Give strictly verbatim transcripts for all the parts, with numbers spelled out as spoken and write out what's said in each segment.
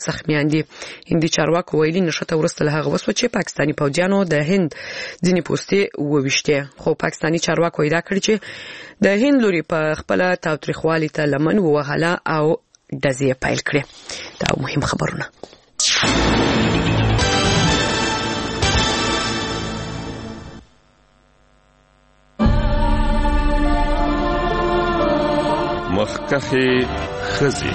زخمیان دي. هندي چارواکو ویلي نشته ورسته له هغه وسو چې پاکستاني پوځیانو د هند ځینې پوستې وويشته، خو پاکستاني چارواکو ادعا کړې چې د هند لوري په خپل تاوتریخوالي ته لمن ووهله او دزې پیل کړې. دا مهم خبرونه. مخکخي خزي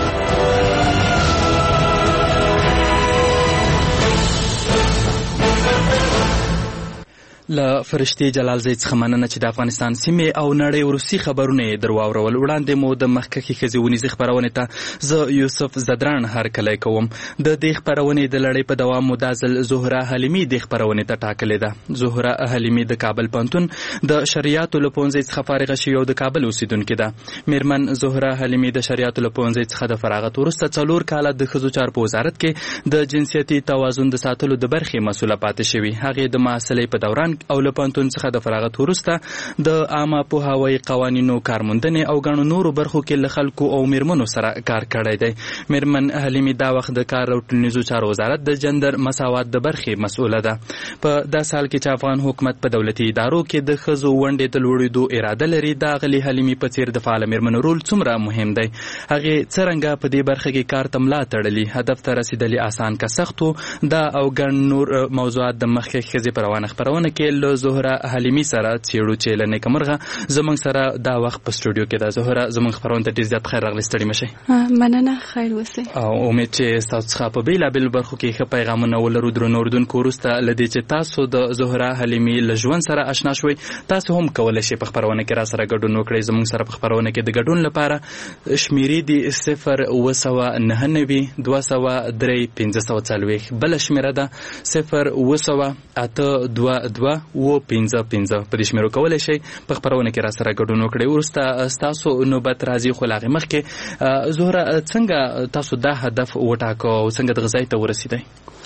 له فرشتي جلال زید څخه مننه چې د افغانستان سیمې او نړۍ وروسي خبرونه درواورول. وړاندې مو د مخکخي خزي ونیزي خبرونه ته زه یوسف زدران هرکلی کوم. د دې خبرونه د لړۍ په دوام مدازل زهره حلیمی د خبرونه ته ټاکلې ده. زهره حلیمی د کابل پوهنتون د شریعت له پوهنځي څخه فارغه شوې او د کابل اوسیدونکې ده. میرمن زهره حلیمی د شریعت له پوهنځي څخه د فراغت وروسته څلور کاله د ښځو چارو په وزارت کې د جنسیتي توازن د ساتلو د برخې مسؤله پاتې شوې. هغې د محصلۍ په دوران او له پوهنتون څخه د فراغت وروسته د عامه پوهاوي قوانینو کارموندنې او ګڼو نورو برخو کې له خلکو او میرمنو سره کار کړی دی. میرمن حلیمی دا وخت د کار او ټولنیزو چارو وزارت د جندر مساوات د برخې مسؤله ده. په دا سال کې چې افغان حکومت په دولتي ادارو کې د ښځو ونډې ته لوړېدو اراده لري، د غلي حلیمی په څیر د فعال میرمنو رول څومره مهم دی، هغې څرنګه په دې برخه کې کار ته ملا تړلي، هدف ته رسیدلي آسان که سختو، دا او ګڼ نور موضوعات د مخکې ښځې په روانه خپرونه کې له زهره حلیمی سره څېړو چې له نیکمرغه زموږ سره دا وخت په سټوډیو کې ده. زهره زموږ خپرونه ته ډېر زیات خیر راغلی، ستړي مه شئ. مننه، خیر اوسئ. او امید چې ستاسو څخه په بېلابېلو برخو کې ښه پیغامونه ولرو. درنو اورېدونکو، وروسته له دې چې تاسو د زهره حلیمی له ژوند سره اشنا شوئ، تاسو هم کولی شئ په خپرونه کې را سره ګډون وکړئ. زموږ سره په خپرونه کې د ګډون لپاره شمیرې دي صفر اوه سوه نهه نوي دوه سوه درې پنځه سوه څلوېښت، بله شمیره ده صفر اوه سوه اته دوه دوه اوه پنځه پنځه. په دې شمیرو کولی شئ په خپرونه کې را سره ګډون وکړئ. وروسته ستاسو نوبت راځي، خو له هغې مخکې زهره څنګه تاسو دا هدف وټاکه او څنګه دغه ځای ته ورسېدئ؟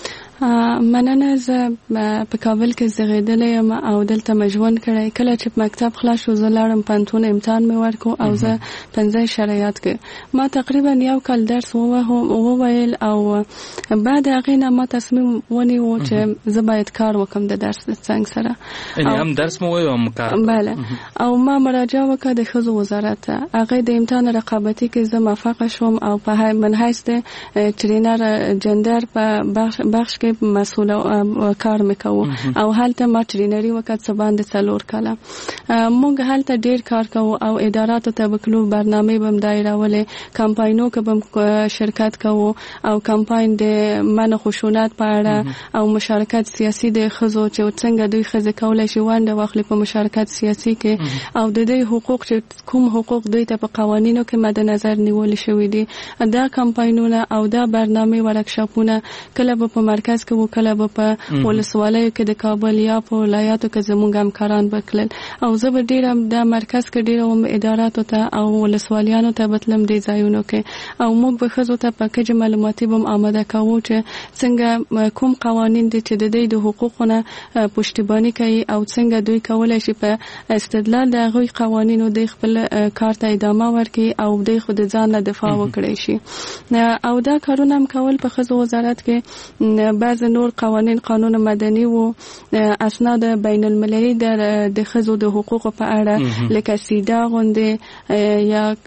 مننه. زه په کابل کې زیږېدلی یم او دلته مې ژوند کړی. کله چې مکتب خلاص شو زه لاړم پوهنتون، امتحان مې ورکړو او زه پنځه شرایط کې ما تقریبا یو کال درس وویل او بعد هغې نه ما تصمیم ونیو چې زه باید کار وکړم د درس د څنګ سره. یعنې هم درس مو ویل هم کار؟ بله. او ما مراجعه وکړه د ښځو وزارت ته. هغې د امتحان رقابتي کې زه موفقه شوم او په من حیث د ټرینر جندر په بخش مسئول کار میکوو او هلته ما ټرینری وکړ څه باندې څلور کاله. موږ هلته ډیر کار کوو او اداراتو ته بکلو برنامه بم دایرولې، کمپاینو کې بم شرکت کوو او کمپاین د من خشونت په اړه او مشارکت سیاسي د ښځو چې څنګه دوی ښځې کولی شي ونډه واخلي په مشارکت سیاسي کې او د دوی حقوق چې کوم حقوق دوی ته په قوانینو کې مد نظر نیول شوي دي. دا کمپاینونه او دا برنامه ورکشاپونه کله په مرکز کې وکړه به په ولسوالیو کې د کابل یا په ولایاتو کې زموږ همکاران وکړل او زه به ډېره د مرکز کې ډېره هم اداراتو ته او ولسوالیانو ته بتلم دې ځایونو کې او موږ به ښځو ته پکیج معلوماتي به آماده کوو چې څنګه کوم قوانین دي چې د دوی د حقوقونه پشتیبانی کوي او څنګه دوی کولی شي په استدلال د هغوی قوانینو د خپل کار ته ادامه ورکړي او دوی خود ځان نه دفاع وکړي شي. او دا کارونه هم کول په ښځو وزارت کې بعض نور قوانین، قانون مدني و اسناد بین المللي د ښځو د حقوقو په اړه لکه سیدا غونډې یا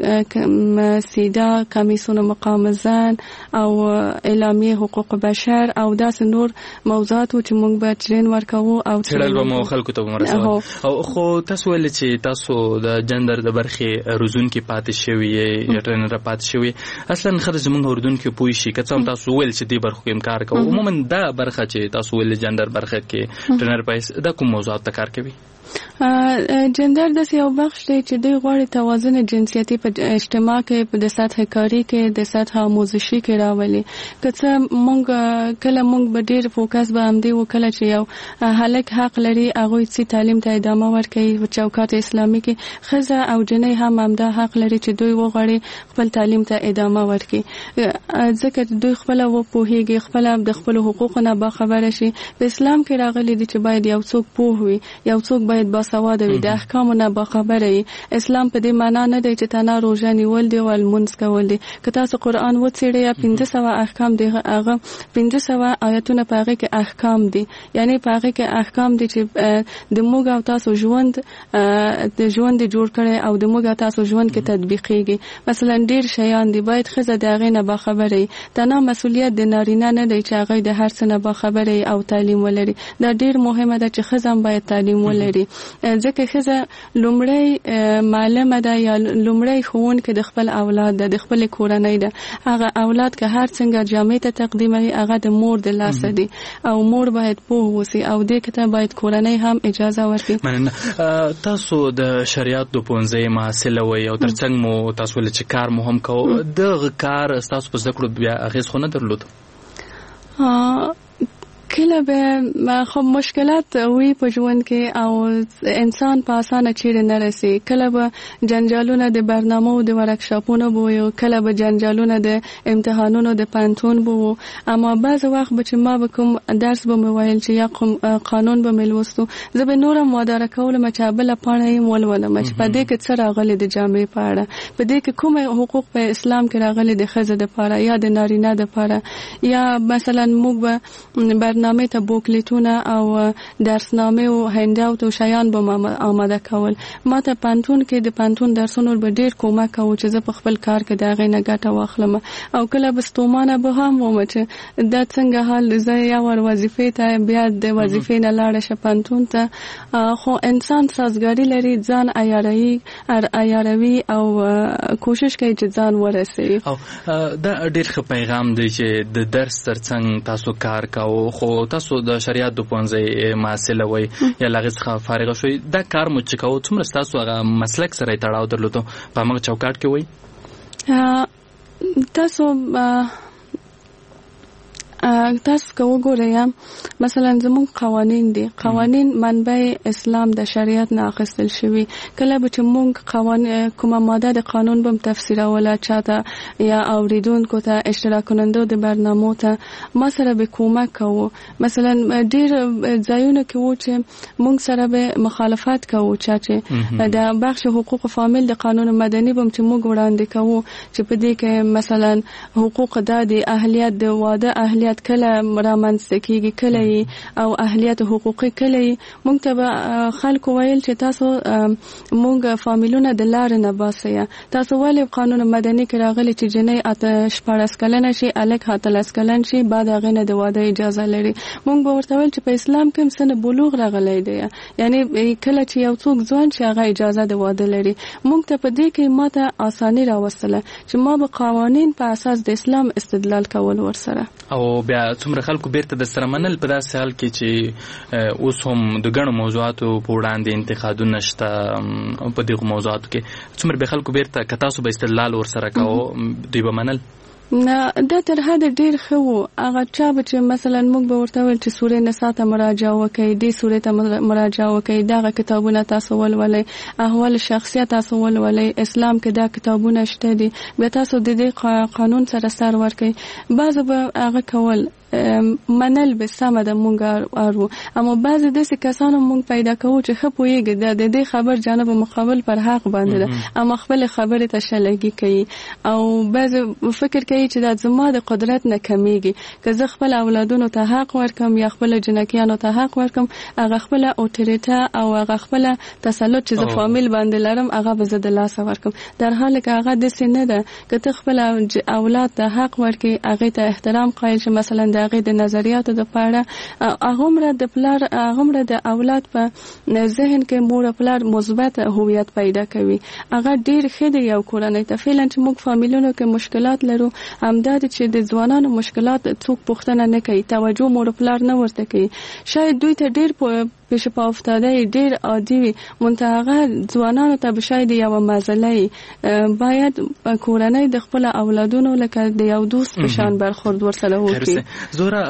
سیدا کمیسیون مقام زن او اعلامیه حقوق بشر او داس نور موضوعات چې موږ به ټرین ورکوو او ټرین به مو خلکو ته ورسوو. او خو تاسو ولې چې تاسو د جندر د برخې روزونکي پاتې شوي یا ټرینر پاتې شوي، اصلا خدای زموږ اردوونکي پوه شي که څه تاسو ول چې دې برخو کې کار کوو. عموما دا برخه چې تاسو ول جندر برخه کې ټرینر پایس دا کوم موضوعات ته کار کوي؟ جندر د یو بخش دی چې دوی غواړي توازن جنسیتي په اجتماع کې په د سطح کاری کې د سطح آموزشي کې راولي. که څه مونږ کله مونږ به ډېر فوکس به همدې وکړه چې یو هلک حق لري هغوی چې تعلیم ته ادامه ورکوي. په چوکاټ اسلامي کې ښځه او جنۍ هم همدا حق لري چې دوی وغواړي خپل تعلیم ته ادامه ورکړي، ځکه دوی خپله وپوهېږي، خپله د خپلو حقوقو نه باخبره شي. په اسلام کې راغلي دي چې باید یو څوک پوه وي، یو څوک باید باید باسواده وي، د احکامو نه باخبره وي. اسلام په دې معنا نه دی چې تنه روژه نیول دی او لمونځ کول دي. که تاسو قرآن وڅېړئ یا پنځه سوه احکام دی، هغه پنځه سوه آیتونه په هغې کې احکام دي، یعنې په هغې کې احکام دي چې د موږ او تاسو ژوند د ژوند جوړ کړی او د موږ او تاسو ژوند کې تطبیقېږي. مثلا ډېر شیان دي باید ښځه د هغې نه باخبره وي. تنها مسؤلیت د نارینه نه دی چې هغوی د هر څه نه باخبره وي او تعلیم ولري. دا ډېر مهمه ده چې ښځه هم باید تعلیم ولري، ځکه ښځه لومړی معلمه ده یا لومړی ښوونکې د خپل اولاد ده، د خپلې کورنۍ ده. هغه اولاد که هر څنګه جامې ته تقدیموي هغه د مور د لاسه دي او مور باید پوه اوسي او دې کې ته باید کورنۍ هم اجازه ورکړي. مننه. تاسو د شریعت د پوهنځۍ محصله وئ او ترڅنګ مو تاسو ولې چې کار مو هم کوو، دغه کار ستاسو په زده کړو بیا اغېز خو نه درلود؟ کله به خب مشکلات وي په ژوند کې او انسان په اسانه چیرې نه رسي. کله به جنجالونه د برنامو د ورکشاپونو به وي، کله به جنجالونه د امتحانونو د پانتون به وو. اما بعض وخت به چې ما به کوم درس به مې ویل چې یا قانون به مې لوستو، زه به نور هم واداره کولم چې بله پاڼه یې ولولم چې په دې کې څه راغلي د جامې په اړه، په دې کې کوم حقوق په اسلام کې راغلي د ښځې دپاره یا د نارینه دپاره، یا مثلا موږ به برنامه ته بوکلیټونه او درسنامه او هنداوت او شیان به آماده کول. ما ته پانتون کې د پانتون درسونو به ډیر کومک کوي چې زه په خپل کار کې د هغې نه ګټه واخلم. او کله به ستومانه به هم وم چې دا څنګه حال، زه یا ور وظیفې ته بیا د وظیفې نه لاړه شه پانتون ته. خو انسان سازګاري لري، ځان عیاروي عیاروي او کوشش کوي چې ځان ورسوي. او دا ډیر ښه پیغام دی چې د درس ترڅنګ تاسو کار کوو. خو تاسو د شریعت د پوهنځۍ محصله وئ یا له هغې څخه فارغه شوئ، دا کار مو چې کوو څومره ستاسو هغه مسلک سره یې تړاو درلودو په هماغه چوکاټ کې وئ؟ تاسو تاسو که وګورئ مثلا زموږ قوانین دي، قوانین منبع اسلام د شریعت نه اخیستل شوي. کله به چې موږ قوانین کومه ماده د قانون به تفسیروله چاته یا اوریدونکو ته، اشتراک کنندو د برنامو ته، ما سره به کومک کوو. مثلا ډېر ځایونه کې وو چې موږ سره به مخالفت کوو، چا چې د بخش حقوق فامیل د قانون مدني به چې موږ وړاندې کوو چې په دې کې مثلا حقوق دا د اهلیت د واده اهلیت کله رامنځته کېږي، کله او اهلیت حقوقي کله. موږ ته به خلکو ویل چې تاسو موږ فامیلونه د لارې نه باسئ، تاسو ولې قانون مدني کې راغلي چې جنۍ اته شپاړس کلنه شي، هلک اتلس کلن شي، بعد هغې نه د واده اجازه لري. موږ به ورته ویل چې په اسلام کې هم سن بلوغ راغلی دی، یعنې کله چې یو څوک ځوان شي هغه اجازه د واده لري. موږ ته په دې کې ما ته اساني راوستله چې ما به قوانین په اساس د اسلام استدلال کول ورسره. او بیا څومره خلکو بیرته د سره منل په داسې حال کې چې اوس هم د ګڼو موضوعاتو په وړاندې انتقادونه شته په دغو موضوعاتو کې، څومره به خلکو بیرته که تاسو به استدلال ورسره کوو دوی به منل؟ نه، دا تر حده ډیر ښه و. هغه چا به چې مثلا موږ به ورته ویل چې سورې نساء ته مراجعه وکړئ، دې سورې ته مراجعه وکړئ، دغه کتابونه تاسو ولولئ، احوال شخصیه تاسو ولولئ، اسلام کې دا کتابونه شته دي، بیا تاسو د دې قانون سره سر ورکړئ. بعضې به هغه کول منل به سمه ده مونږ ارو، اما بعضې داسې کسانو مونږ پیدا کوو چې ښه پوهېږي د دې خبر جانب مقابل پر حق باندې ده، اما خپلې خبرې ته شلګي کوي او بعضې فکر کوي چې دا زما د قدرت نه کمیږي، که زه خپل اولادونو ته حق ورکم یا خپل جنکیانو ته حق ورکم، هغه خپله اوټوریته او هغه خپله تسلط چې زه فامیل باندې لرم هغه به زه د لاسه ورکم. در حاله که هغه داسې نه ده، که ته خپل اولاد ته حق ورکړې، هغې ته احترام قایل شي، مثلا د هغې د نظریاتو د پاره هغومره د پلار هغومره د اولاد په ذهن کې مور پلار مثبت هویت پیدا کوي، هغه ډیر ښه دی یو کورنۍ ته. فعلا چې موږ فامیلونو کې مشکلات لرو، همدا چې د ځوانانو مشکلات څوک پوښتنه نه کوي، توجه مور پلار نه ورته کوي، شاید دوی ته ډیر پیش پا افتاده ډیر عادي وي، منتهغه ځوانانو ته به شاید یوه مزله باید کورنۍ د خپل اولادونو لکه د یو دوست په شان برخورد ورسره وکړي. زوره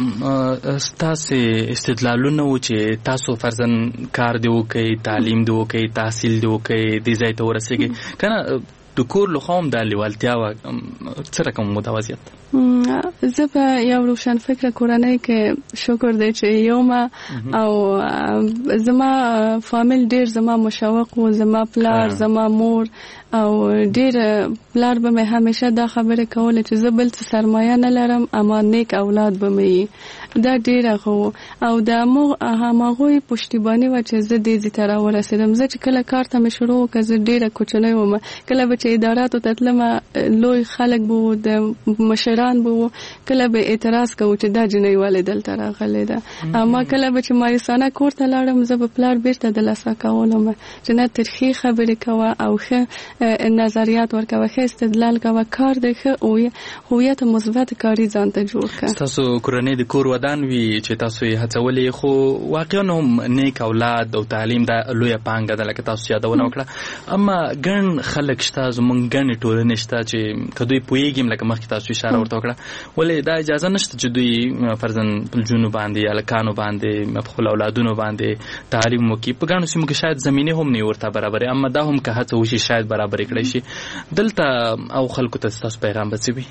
ستاسې استدلالونه و چې تاسو فرضاً کار دی وکړئ، تعلیم دی وکړئ، تحصیل دی وکړئ، دې ځای ته ورسېږئ، که نه د کور لخوا هم دا لیوالتیا وه څه رقم متوازیت؟ زه په یو روشن فکر کورنۍ کې شکر دی چې یوم او زما فامیل ډیر زما مشوق و، زما پلار زما مور او ډیر پلار به مې همیشه دا خبره کوله چې زه بل څه سرمایه نه لرم اما نیک اولاد به مې دا ډیره خو او د هماغوی پشتیبانی و چې زه دې ځای ته راورسېدم. زه چې کله کار ته مې شروع وکړه زه ډیره کوچنۍ وم، کله به چې اداراتو ته تلمه لوی خلک به وو، د مشران به وو، کله به اعتراض کوو چې دا جنۍ ولې دلته راغلې ده، اما کله به چې مایوسانه کور ته لاړم زه به پلار بیرته دلاسا کولم چې نه ترخی خبرې کوه او ښه نظریات ورکوه، ښه استدلال کوه، کار دی ښه هویت مثبت کاري ځان ته جوړ کړه. ستاسو کورنۍ د کور ودان وي چې تاسو یې هڅولې، خو واقعا هم نیک اولاد او تعلیم دا لویه پانګه ده لکه تاسو یادونه وکړه، اما ګڼ خلک شته زموږ ګڼې ټولنې شته چې که دوی پوهېږي لکه مخکې تاسو اشاره ورته وکړه، ولې دا اجازه نشته چې دوی فرضاً په نجونو باندې هلکانو باندې په خپلو اولادونو باندې تعلیم وکړي. په ګڼو سیمو کې شاید زمینې هم نه ورته برابرې، اما دا هم که هڅه وشي شاید برابرې کړی شي. دلته او خلکو ته ستاسو پیغام به څه وي؟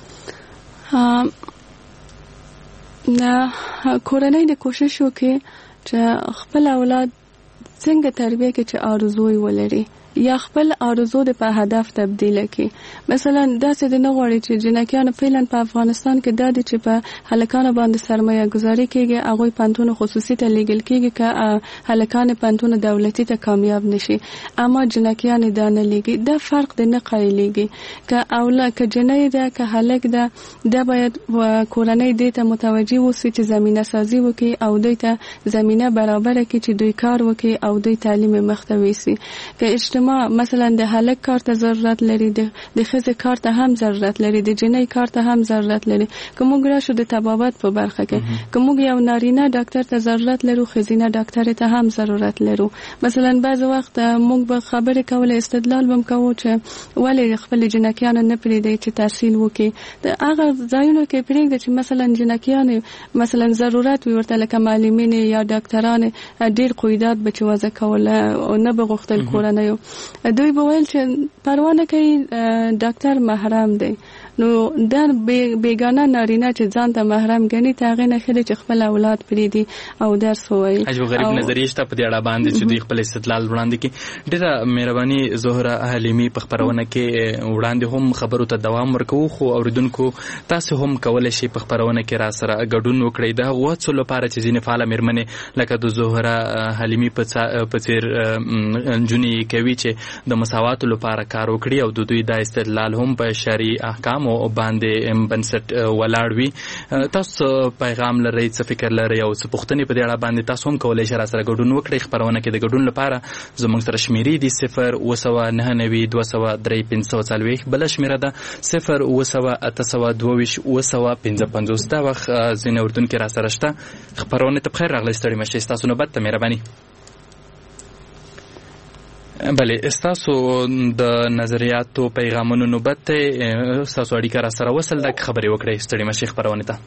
نه کورنۍ د کوشش وکړي چې خپل اولاد څنګه تربیه کړي چې آرزوی ولري یا خپل آرزو د په هدف تبدیل کړي. مثلا داسې د نه غواړي چې جنکیان فعلا په افغانستان کې دا دي چې په هلکانو باندې سرمایه گذاري کېږي، هغوی پوهنتون خصوصي ته لیږل کېږي که هلکان پوهنتون دولتي ته کامیاب نشي، اما جنکیان دا نه لیږي. دا فرق د نه قایلیږي که اولاد که جنۍ ده که هلک ده، دا باید کورنۍ دې ته متوجه وسی چې زمینه سازي وکړي او دوی ته زمینه برابره کړي چې دوی کار وکړي او دوی تعلیم مخ ته ویسي. که اجتماع مثلا د هلک کار ته ضرورت لري، د ښځې کار ته هم ضرورت لري، د جنۍ کار ته هم ضرورت لري. که موږ راشو د طبابت په برخه کې، که موږ یو نارینه ډاکټر ته ضرورت لرو، ښځینه ډاکټر ته هم ضرورت لرو. مثلا بعض وخت موږ به خبرې کولې، استدلال بم کوو چې ولې خپل جنکیان نه پرېږدي چې تحصیل وکړي. د هغه ځایونو کې پرېږدي چې مثلا جنکیان مثلا ضرورت وي ورته لکه معلمین یا ډاکټران، ډېر قیودات به چې وضع کوله او نه به غوښتل کورنیو. دوی به ویل چې پروا نه کوي ډاکټر محرم دی، نو دا بیگانه نارینه چې ځان ته محرم ګڼي ته هغې نه ښه دی چې خپل اولاد پرېږدي او درس ووایي. عجب غریب نظریې شته په دې اړه باندې چې دوی خپل استدلال وړاندې کړي. ډېره مهرباني زهره حلیمي په خپرونه کې وړاندې هم خبرو ته دوام ورکوو، خو اورېدونکو تاسو هم کولی شئ په خپرونه کې را سره ګډون وکړئ د هغو هڅو لپاره چې ځینې فعاله مېرمنې لکه د زهره حلیمي په څېر نجونې کوي چې د مساواتو لپاره کار وکړي او د دوی دا استدلال هم په شرعي احکامو باندې بنسټ ولاړ وي. تاسو پیغام لرئ، څه فکر لرئ او څه پوښتنې په دې اړه باندې تاسو هم کولی شئ را سره ګډون وکړئ. خپرونه کې د ګډون لپاره زموږ سره شمیرې دي صفر اوه سوه نهه نوي دوه سوه درې پنځه سوه څلوېښت، بله شمیره ده صفر اوه سوه اته سوه دوه ویشت اوه سوه پنځه پنځوس. دا وخت ځینې اردونکي را سره شته. خپرونې ته بخیر راغلی، ستړي مه شئ. ستاسو نوبت ته مهرباني. بله، ستاسو د نظریاتو پیغامونو نوبت ته ستاسو اړیکه را سره وصل ده، خبرې وکړئ. ستړي مه شئ خپرونې ته.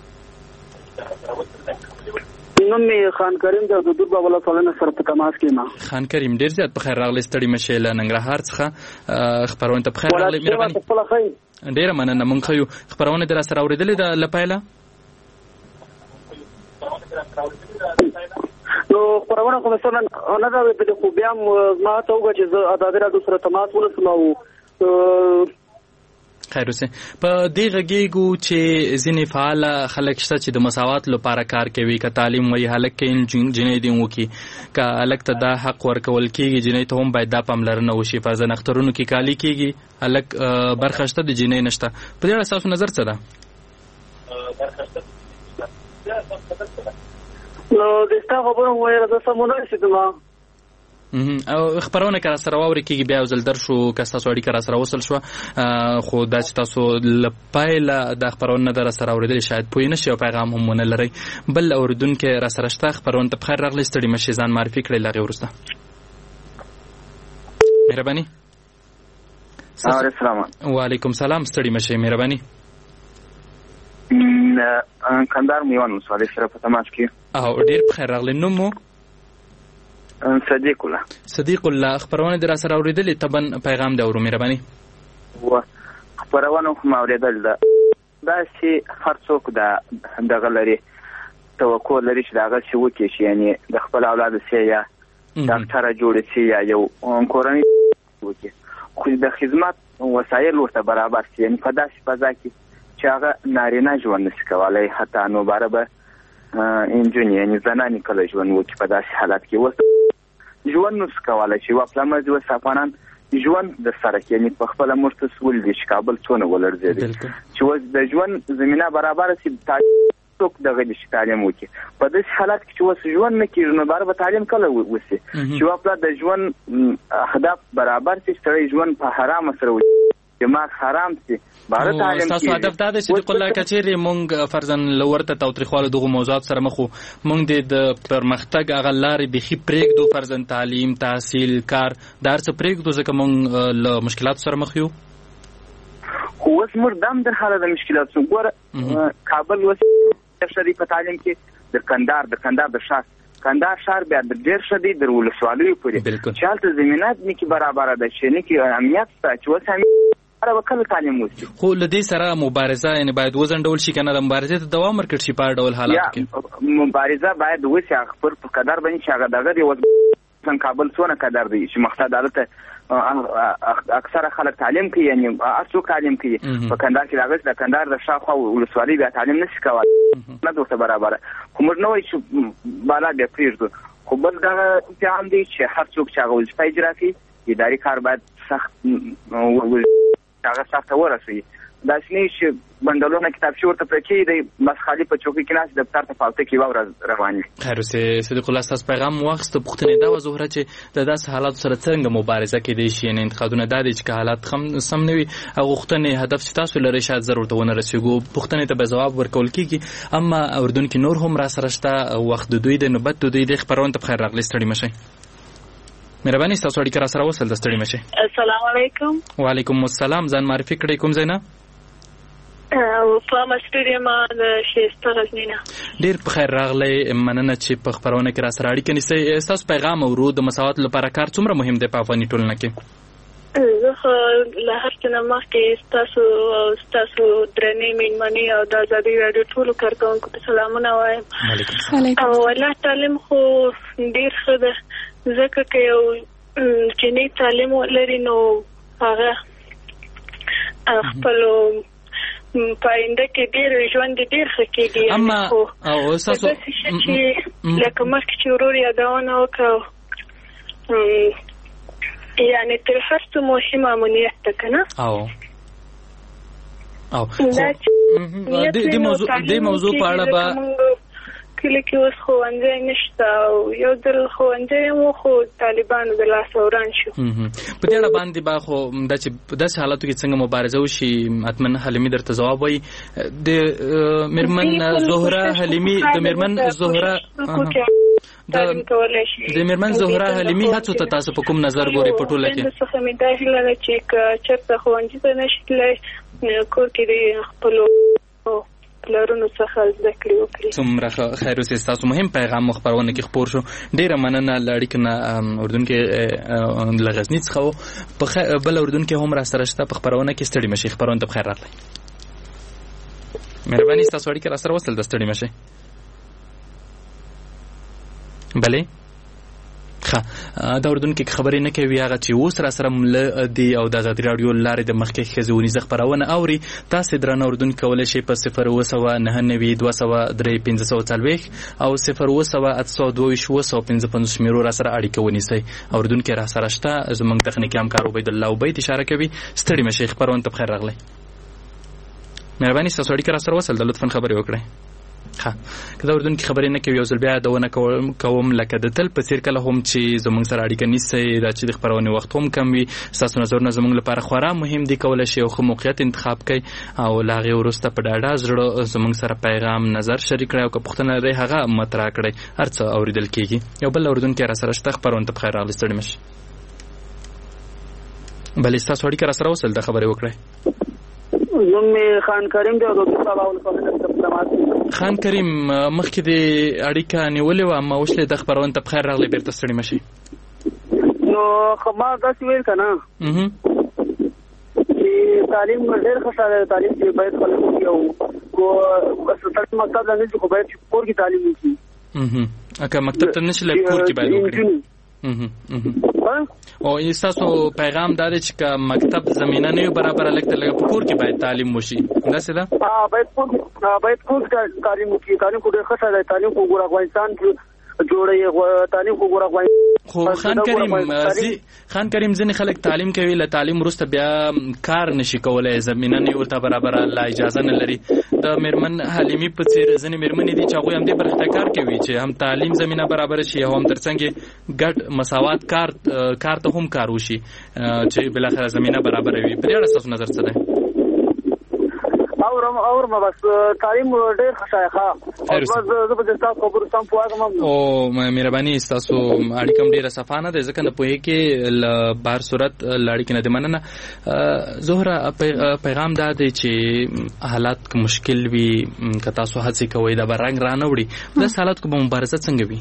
نوم مې خان کریم د دودور بابا الله تعالی سره په تماس کې ما. خان کریم ډېر زیات په خیر راغلی. ستړي مه شئ. له ننګرهار څخه خپرونې ته په خیر راغلی. مهرباني. ډېره مننه. موږ ښه یو. خپرونه دې را سره اورېدلې ده له پیله؟ نو خپرونه خو مثلا نه دا ویل خو بیا ما ته وګورئ چې زه ازادي راډیو سره تماس ونیسم او خیر اوسه. په دې غږیږو چې ځینې فعاله خلک شته چې د مساوات لپاره کار کوي، که تعلیم وایي هلک کې جنۍ دې وکړي، که هلک ته دا حق ورکول کېږي جنۍ ته هم باید دا پاملرنه وشي. فرضاً اخترونو کې کالي کېږي، هلک برخه شته د جنۍ نشته. په دې اړه ستاسو نظر څه ده؟ نو د ستا خبرو ویل زه سمونه رسېدم او خبرونه که را سره واورې کېږي بیا یو ځل درشو که ستاسو اړیکه را سره وصل شوه، خو دا چې تاسو له پیله دا خبرونه نه ده را سره اورېدلې شاید پوه نه شئ او پیغام هم ونه لرئ. بل اورېدونکی را سره شته. خبرونه ته بخیر راغلی. ستړي مه شئ، ځان معرفي کړئ له هغې وروسته. مهرباني. وعلیکم سلام. ستړي مه شئ. مهرباني. کندهار میوان ولسوالۍ سره په تماس کې. او ډېر بخیر راغلی. نوم مو؟ صدیق الله. صدیق الله، خبرونه دې را سره اورېدلې؟ طبعا پیغام دې اورو. مهرباني. خبرونه خو ما اورېدل ده. دا چې هر څوک د دغه لري توقع لري چې دغه شی وکړي شي، یعنی د خپل اولاد سي یا ډاکټر جوړ شي یا یو کورنۍ وکړي، خو د خدمات وسایل ورته برابر شي، یعنی په داسې فضا کې چې هغه نارینه ژوند نشي کولای، حتی نو برابر انجونی یعنی زنانې کله ژوند وکړي په داسې حالت کې وس ژوند نشي کولای چې وپلمز وس افغانان ژوند د سره کې، یعنی په خپل مرتس ول دي چې کابل څونه ولرځي چې وس د ژوند زمينه برابر شي، څوک دغه د تعلیم وکړي په داسې حالت کې چې وس ژوند نه کیږي نو برابر تعلیم کله وسی چې خپل د ژوند اهداف برابر شي، چې ژوند په حرام سره دماغ حرام سي بار تعلیم. تاسو هدف دا دی چې کله کچېری مونږ فرضاً لورته توتریخوالو دغه موضوعات سره مخ مونږ د پرمختګ هغه لارې بخي پرېږدو، فرضاً تعلیم، تحصیل، کار دار څه پرېږدو ځکه مونږ له مشکلات سره مخ یو. اوس موږ دم در حاله د مشکلات څو ګور کابل وس شری په تعلیم کې د کندهار د کندهار د شاه کندهار شهر بیا د ډیر شدي د ولسوالیو پورې چالت زمينات نکي برابر ده چې نکي امنیت ته چې وسه سره وکړه تعلیم وشي، خو لدی سره مبارزه یعنی باید وزندول شي کنه، د مبارزې ته دوام ورکړي شي په ډول حالات کې مبارزه باید وشي خپل په قدر باندې چې هغه دغه دی وځن کابل څونه قدر دی چې مقصد عدالت اکثره خلک تعلیم کوي، یعنی اصل تعلیم کوي په کندهار کې راغلی د کندهار د شاخو ولسوالۍ بیا تعلیم نشي کولای نه دوه برابر، خو موږ نو چې بالا د پریږدو، خو بل دا ځان دی چې هر څوک چې هغه وظیفه اجرا کوي اداري کار باید سخت هغه سخت ورسوي، دا شنه چې بندلونه کتابچه ورته پرکې دی بس خالی په چوکۍ کې ناس دفتر ته پالته کې و رواني. خیر اوسه صدیق الله تاسو پیغام واخست پوښتنه دا و زهره چې د داس حالات سره څنګه مبارزه کېدای شي، یعنی انتقادونه دا دي چې حالات خم سم نه وي او غوښتنې هدف چې تاسو لري شاید ضرورت ونه رسیږي، پوښتنې ته به جواب ورکول کیږي. اما اردن کې نور هم را سره شته وخت د دوی د نوبت د دوی د خبرونه ته بخیر راغلی ستړي مشه. مهرباني تاسو اړیکه را سره وصل د ستړي مشه. السلام علیکم. وعلیکم السلام. ځان معرفي کړئ کوم ځای نه؟ په مستریما د شیسته غزنینا. ډیر بخیر راغلی، مننه چې په خبرونه کې را سره اړیکه نیسئ. تاسو پیغام اورو د مساوات لپاره کار څومره مهم دی په افغاني ټولنه کې؟ زه له هر څه نه مخکې تاسو تاسو درنې میلمنې او د ازادي راډیو ټولو کارکونکو ته سلامونه وایم. وعلیکم او الله تعلیم خو ډیر ښه ده، ځکه که یو جنې تعلیم ولري نو هغه خپلو پاینده کې ډیر ژوند ډیر ښه کېږي. اما او تاسو لکه مخکې چې ورور یادونه وکړه یعنی تر هر څه مهم امنیت ده که نه؟ او او دې موضوع دې موضوع په اړه به کله کې اوس ښوونځی نشته او یو ځل ښوونځی مو خو طالبانو د لاس وران شو. په دې اړه باندې به خو دا چې په داسې حالاتو کې څنګه مبارزه وشي حتما حلیمي درته ځواب وایي. د میرمن زهره حلیمي د میرمن زهره د میرمن زهره حلیمي هڅو ته تاسو په کوم نظر ګورئ په ټوله کې؟ د څه مې دا هیله ده چې چېرته ښوونځي ته نشي تللی کور کې د خپلو پلرونو څخه زده کړې وکړي. څومره خیر اوسې. ستاسو مهم پیغام خپرونه کې خپور شو، ډیره مننه. له اړیکې نه اردن کې له غزني څخه و په بل اردن کې هم را سره شته په خپرونه کې ستړي مشي. خپرونه ته بخیر راغلی. مهرباني ستاسو اړیکه را سره وصل د ستړي مشي. بله ښه د اردن کې خبرې نه کوي هغه چې اوس را سره مله دی او د ازادي راډیو لارې د مخکې ښځونیزه خپرونه اوري. تاسو درنه اردن کولی شئ په صفر اوه سوه نهه نوي دوه سوه درې پنځه سوه څلوېښت او صفر اوه سوه اته سوه دوه ویشت اوه سوه پنځه پنځوس شمیرو را سره اړیکه ونیسئ. اردن کې را سره شته زموږ تخنیکي همکار عبیدالله عبید اشاره کوي. ستړي مشئ. خپرونه ته بخیر راغلی. مهرباني ستاسو اړیکه را سره وصل ده، لطفا خبرې وکړئ. ها که دا اردن کې خبرې نه کوي یو ځل بیا یادونه کوم لکه د تل په څیر کله هم چې زموږ سره اړیکه نیسئ دا چې د خپرونې وخت هم کم وي ستاسو نظرونه زموږ لپاره خورا مهم دي. کولی شئ یو ښه موقعیت انتخاب کړئ او له هغې وروسته په ډاډه زړه زموږ سره پیغام نظر شریک کړئ او که پوښتنه لرئ هغه مطرح کړئ. هر څه اورېدل کېږي. یو بل اردن کې را سره شته. خپرونه ته بخیر راغلی. ستړي مشئ. بلې ستاسو اړیکه را سره وصل ده، خبرې وکړئ. زم خان کریم دی او د صاحب اول خبره خان کریم مخکې د اړیکه نیولې و اما اوس له د خبرونه ته بخیر راغلی. بیرته ستړي مشئ. نو خو ما داسې ویل که نه چې تعلیم ډېر ښه شاله تعلیم چې باید خلک یو کو ستاسو مکتب نه چې خو باید کور کې تعلیم وکړي. هم اګه مکتب ته نشي لکه کور کې باید وکړي. هم او تاسو پیغام دا دی چې مکتب زمينه نه برابر لکه لکه کور کې باید تعلیم وشي. دا څه ده؟ ها باید کور باید کور تعلیم وکړي. تعلیم کو ډېر ښه شاله تعلیم کو ګور افغانستان کې جوړي تعلیم کو ګور افغانستان. خو خان کریم زی خان کریم ځنې خلک تعلیم کوي له تعلیم وروسته بیا کار نشي کولای زمينه نه ورته برابر لا اجازه نه لري. د میرمن حلیمی په څیر ځنې میرمنې دي چې هغه هم دې برخه کار کوي چې هم تعلیم زمينه برابر شي او هم ترڅنګ ګډ مساوات کار کار ته هم کار وشي چې بل اخر زمينه برابر وي. په دې اړه څه نظر څه ده؟ اورم اورم بس تعلیم ډېر ښه او بس زه به تاسو خبرو سم پوهاګم. او مهرباني تاسو اړیکم ډیره صفانه ده ځکه نه پوهې کې بهر صورت لړ کې نه د مننه. زهره پیغام دا دی چې حالات مشکل وي که تاسو هڅه کوئ دا برنګ رانه وړي د حالات کو مبارزه څنګه وي؟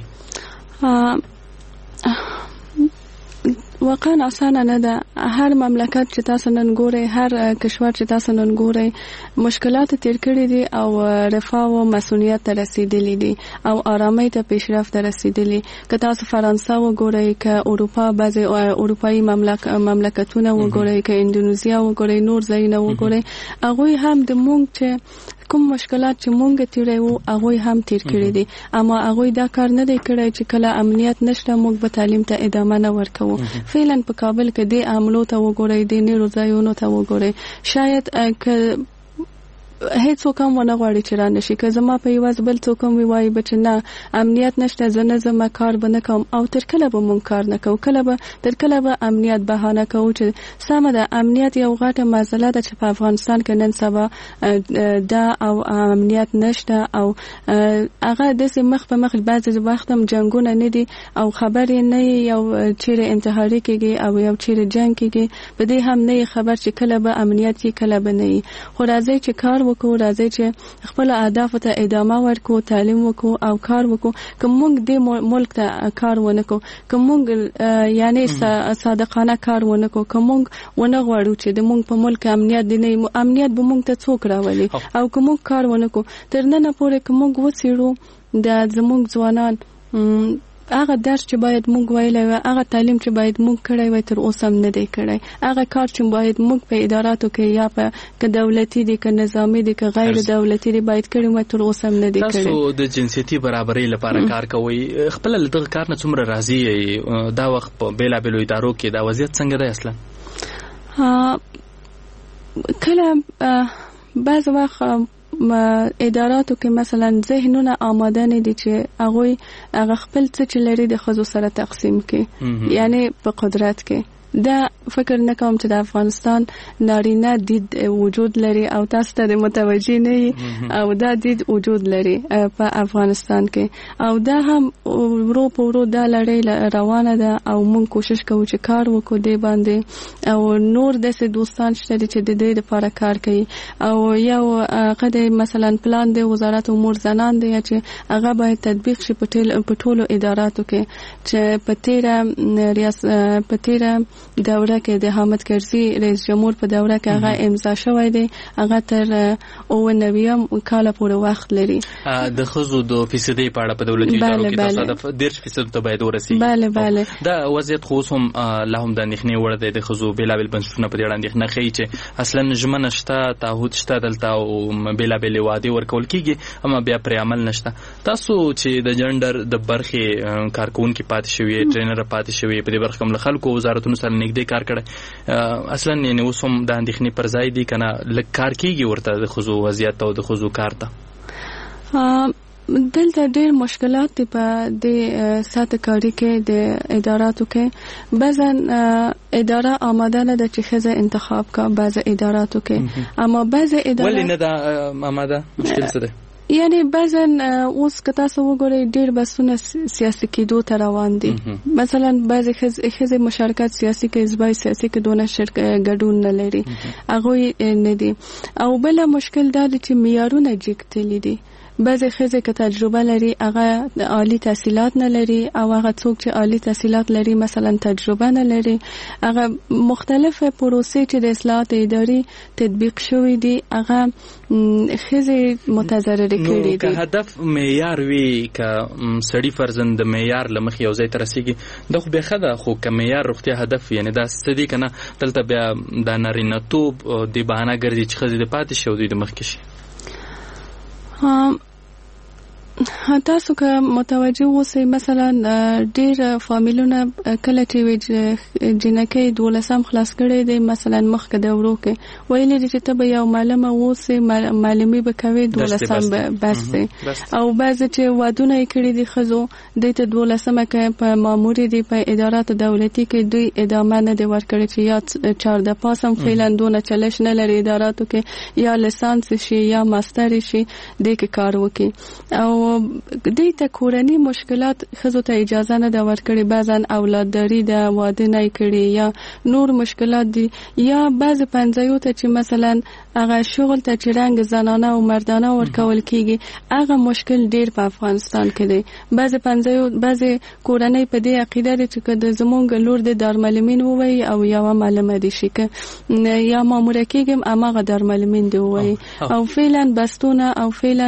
واقعا اسانه نه ده. هر مملکت چې تاسو نن ګورئ، هر کشور چې تاسو نن ګورئ، مشکلات تیر کړي دي او رفاه او مسؤلیت ته رسیدلی دي او آرامۍ ته پیشرفت ته رسیدلی. که تاسو فرانسه وګورئ، که اروپا بعضی اروپایي مملک مملکتونه وګورئ، که اندونیزیا وګورئ، نور ځایونه وګورئ، هغه هم د مونږ چې کوم مشکلات چې مونږ تیرې وو هغه هم تیر کړی دي، اما هغه دا کار نه دی کړی چې کله امنیت نشته مونږ به تعلیم ته ادامه نه ورکوو. فعلا په کابل کې د عملو ته وګورئ، د نیرو ځایونو ته وګورئ، شاید که هیڅ څوک هم ونه غواړي چې را نشي. که زما په یوازې بل څوک هم وایي به چې نه امنیت نشته زه نه ځم کار به نه کوم، او تر کله به مونږ کار نه کوو؟ کله به تر کله به امنیت بهانه کوو چې سمه ده امنیت یو غټه مسله ده چې په افغانستان کې نن سبا دا او امنیت نشته او هغه داسې مخ په مخ بعضې وخت هم جنګونه نه دي او خبرې نه یو چیرې انتحاري کېږي او یو چیرې جنګ کېږي، په دې هم نه خبر چې کله به امنیت یې کله به نه. خو راځي چې کار وکړو، راځي چې خپل اهداف ته ادامه ورکړو، تعلیم وکړو او کار وکړو. که موږ د ملک ته کار ونه کړو، که موږ یعنی صادقانه کار ونه کړو، که موږ ونه غواړو چې د موږ په ملک امنیت دی نه امنیت به موږ ته څوک راولي، او که موږ کار ونه کړو تر نن پورې که موږ وڅېړو د زموږ ځوانان هغه درس چې باید موږ ویلی وي، هغه تعلیم چې باید موږ کړی وي تر اوسه هم نه دی کړی، هغه کار چې باید موږ په اداراتو کې یا په که دولتي دي که نظامي دي که غیر دولتي دي باید کړی وي تر اوسه هم نه دی کړی. تاسو د جنسیتي برابرۍ لپاره کار کوئ، خپل له دغه کار نه څومره راضي یې؟ دا وخت په بېلابېلو ادارو کې دا وضعیت څنګه دی اصلا؟ کله بعض وخت اداراتو کې مثلا ذهنونه آماده نه دي چې هغه هغه خپل څه چې لري د ښځو سره تقسیم کړي، یعنی په قدرت کې. دا فکر نه کوم چې د افغانستان نارینه دید وجود لري او تاسو ته متوجه نه او دا دید وجود لري په افغانستان کې، او دا هم ورو په ورو دا لړۍ روانه ده او موږ کوشش کوو چې کار وکړو دی باندې، او نور داسې دوستان شته چې د دې لپاره کار کوي. او یو قد مثلا پلان دی وزارت امور زنان دی چې هغه باید تطبیق شي په ټولو اداراتو کې، چې په تیره ریاست په تیره دوره کې د حامد کرزي رئیس جمهور په دوره کې هغه امضا شوی دی، هغه تر اوه نویم کال پورې وخت لري. د ښځو د فیصدي په اړه په دولتي ادارو کې تصادف دېرش فیصد ته باید ورسیږي. بله بله دا وضعیت خو اوس هم لا هم د اندېښنې وړ دی. د ښځو بېلابېل بنسټونه په دې اړه اندېښنه ښیي چې اصلا ژمنه شته، تعهد شته دلته او بېلابېلې وعدې ورکول کېږي اما بیا پرې عمل نشته. تاسو چې د جنډر د برخې کارکوونکي پاتې شوي، ټرینر پاتې شوي، په دې برخه کې له خلکو وزارتونو سره نږدې کار کړی، اصلا یعنی اوس هم د اندېښنې پر ځای دي که نه لږ کار کېږي ورته د ښځو وضعیت او د ښځو کار ته؟ دلته ډېر مشکلات دي په دې ساته کاري کې د اداراتو کې. بعضا اداره آماده نه ده چې ښځه انتخاب کا، بعض اداراتو کې، اما بعض اداره ولې نه ده آماده؟ مشکل څه دی؟ یعنی بعضن اوس که تاسو وګورئ ډېر بحثونه سیاسي کېدو ته روان دي. مثلا بعضې ښځې مشارکت سیاسي کې ازبای سیاسي کې دونه ګډون نه لري، هغوی نه دي. او بله مشکل دا دی چې معیارونه جګتلي دي. بعضې ښځې که تجربه لري هغه عالی تحصیلات نه لري، او هغه څوک چې عالی تحصیلات لري مثلا تجربه نه لري. هغه مختلفه پروسې چې د اصلاحات اداري تطبیق شوي دي هغه ښځې متضررې کړي دي. نو که هدف معیار وي، که سړي فرضاً د معیار له مخې یو ځای ته رسېږي، دا خو بیا ښه ده. خو که معیار روغتیا هدف یعنې دا څه دي که نه، دلته بیا د نارینه‌توب د بهانه ګرځي چې ښځې د پاتې شي او دوی د مخکې شي. تاسو که متوجه اوسئ مثلا ډېر فامیلونه کله چې جنکۍ دولسم خلاص کړی دی مثلا مخکې دورو کې ویلي دي چې ته به یو معلمه اوسې، معلمي به کوې، دولسم به بس دی. او بعضې چې وادونه یې کړي دي ښځو دوی ته دولسمه که په مامورې دي په ادارات دولتي کې دوی ادامه نه دی ورکړی چې یا چارده پاس هم فعلا دونه چلش نه لري اداراتو کې، یا لسانس شي یا ماستر شي دې کې کار وکړي. او دوی ته کورني مشکلات ښځو ته اجازه نه ده ورکړې، بعضا اولادداري ده، واده نه کړي، یا نور مشکلات دي. یا بعضې پنځایو ته چې مثلا هغه شغل ته چې رنګ زنانه او مردانه ورکول کیږي هغه مشکل ډیر په افغانستان کې دی. بعضې پنځایو بعضې کورنۍ په دې عقیده دي چې که د زمونږ لور د دارمعلمین ووایي او یوه معلمه دي شي، که یا ماموره کېږم هماغه دارمعلمین دي ووایي. او فعلا بستونه او فعلا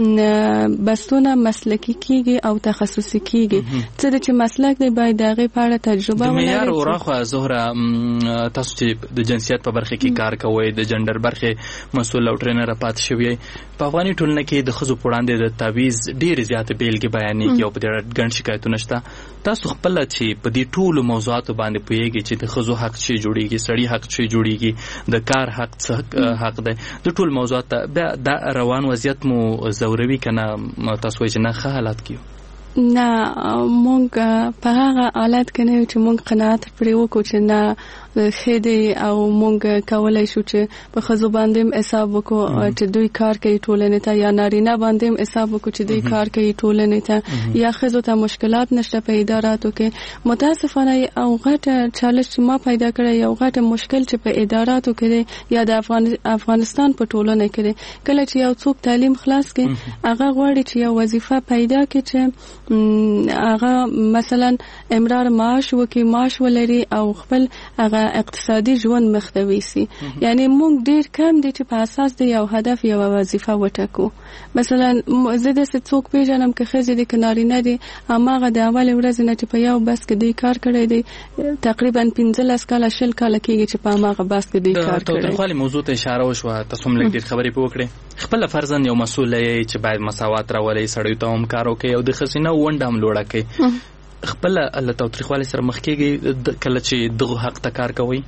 بستونه مسلکی کیږي او تخصصي کیږي. څه د چې مسلک دی باید د هغې په اړه تجربه ولري. د معیار وراخوا زهره تاسو چې د جنسیت په برخه کې کار کوئ، د جنډر برخه مسؤل او ټرینر پاتې شوی، په افغاني ټولنه کې د ښځو په وړاندې د تعویض ډېرې زیاتې بیلګې بیانېږي او په دې اړه ګڼ شکایتونه شته. تاسو خپله چې په دې ټولو موضوعاتو باندې پوهیږئ چې د ښځو حق چې جوړیږي، سړي حق چې جوړیږي، د کار حق څه حق دی، د ټول موضوعات بیا دا روان وضعیت مو زوروي که نه؟ تاسو وایئ چې نه ښه حالات کې یو؟ نه، مونږ په هغه حالت کې نه یو چې مونږ قناعت پرې وکړو چې نه ښه دی او مونږ کولی شو چې په ښځو باندې هم حساب وکړو چې دوی کار کوي ټولنې ته، یا نارینه باندې هم حساب وکړو چې دوی کار کوي ټولنې ته، یا ښځو ته مشکلات نشته په اداراتو کې. متاسفانه او غټه چالش چې ما پیدا کړی، یو غټه مشکل چې په اداراتو کې دی یا د افغانستان په ټولنه کې دی، کله چې یو څوک تعلیم خلاص کړي هغه غواړي چې یو وظیفه پیدا کړي چې هغه مثلا امرار معاش وکړي، معاش ولري او خپل هغه اقتصادي ژوند مخته ویسي. یعنی مونږ ډیر کم دي چې په اساس د یو هدف یو وظیفه وټاکو. مثلا زه داسې څوک پیژنم که ښځې دي که نارینه دي، هماغه د اولې ورځې نه چې په یو بس کې دوی کار کړی دی تقریبا پنځلس کاله شل کاله کېږي چې په هماغه بس کې دوی کار کړی. د تاوتریخوالي موضوع ته اشاره وشوه، تاسو هم لږ ډېر خبرې پرې وکړې. خپله فرضاً یو مسؤل یې چې باید مساوات راولئ، سړیو ته هم کار وکړئ او د ښځینه ونډه هم لوړه کړئ. خپله له تاوتریخوالي سره مخ کېږئ کله چې دغو حق ته کار کوئ؟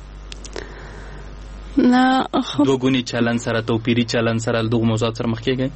نه، دوه ګوني چلن سره، توپیري چلن سره دغو موضوعات سره مخ کېږئ؟